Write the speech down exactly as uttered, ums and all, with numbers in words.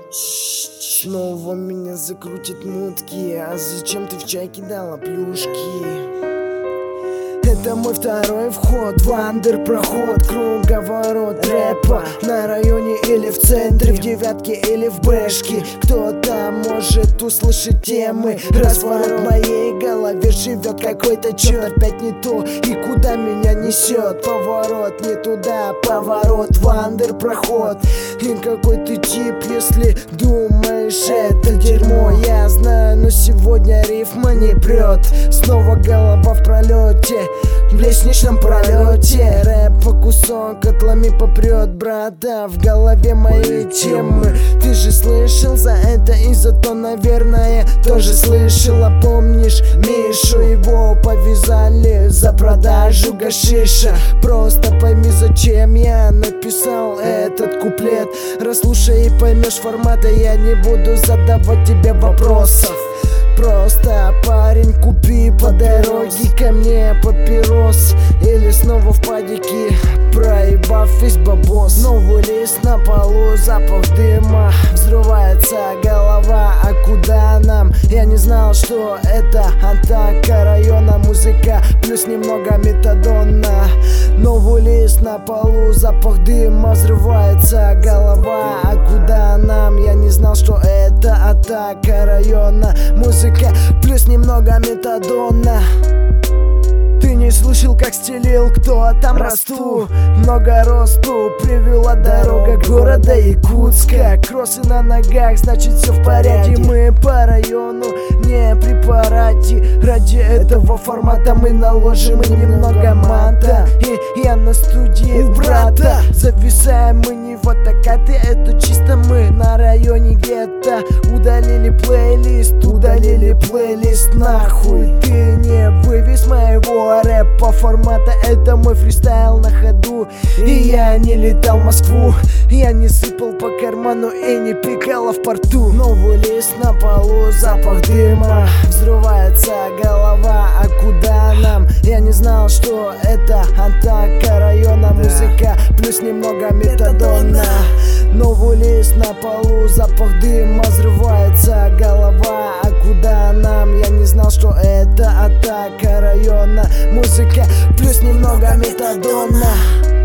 Снова меня закрутит мутки. А зачем ты в чай кидала плюшки? Это мой второй вход в андер-проход. Круговорот рэпа на районе или в центре, в девятке или в бэшке. Кто-то может услышать темы. Разворот в моей голове живет какой-то черт. Опять не то, и куда меня несет. Поворот не туда, поворот в андер-проход. И какой ты тип, если думаешь это дерьмо. Я знаю, но сегодня рифма не прет. Снова голова в пролете, в лестничном пролете. Рэп по кусок котлами попрет, брата. В голове мои темы. Ты же слышал за это и за то, наверное, тоже слышала. Помнишь Мишу? Его повязали за продажу гашиша. Просто пойми, зачем я написал этот куплет. Расслушай и поймешь формата. Я не буду задавать тебе вопросов. Просто, парень, купи по дороге ко мне папирос. Или снова в падике, проебав весь бабос. Новый лист на полу, запах дыма. Взрывается голова, а куда нам? Я не знал, что это атака района. Музыка плюс немного метадона. Новый лист на полу, запах дыма. Взрывается голова, а куда нам? Я не знал, что это атака района. Музыка плюс немного метадона. Ты не слышал, как стелил, кто там расту? Много росту привела дорога города Якутска. Кроссы на ногах, значит все в порядке. Мы по району, не при параде. Ради этого формата мы наложим немного мата. И я на студии у брата. Зависаем мы не в атакаты, это чисто мы на районе гетто. Удалили плейлист, удалили плейлист нахуй. Ты не вывез моего рэпа формата, это мой фристайл на ходу. И я не летал в Москву, я не сыпал по карману и не пикала в порту. Новый лист на полу, запах дыма. Взрывается голова, а куда нам? Я не знал, что это атака района. Музыка плюс немного метадона. Новый лист на полу, запах дыма. Взрывается голова, а куда нам? Я не знал, что это атака района. Музыка плюс немного метадона.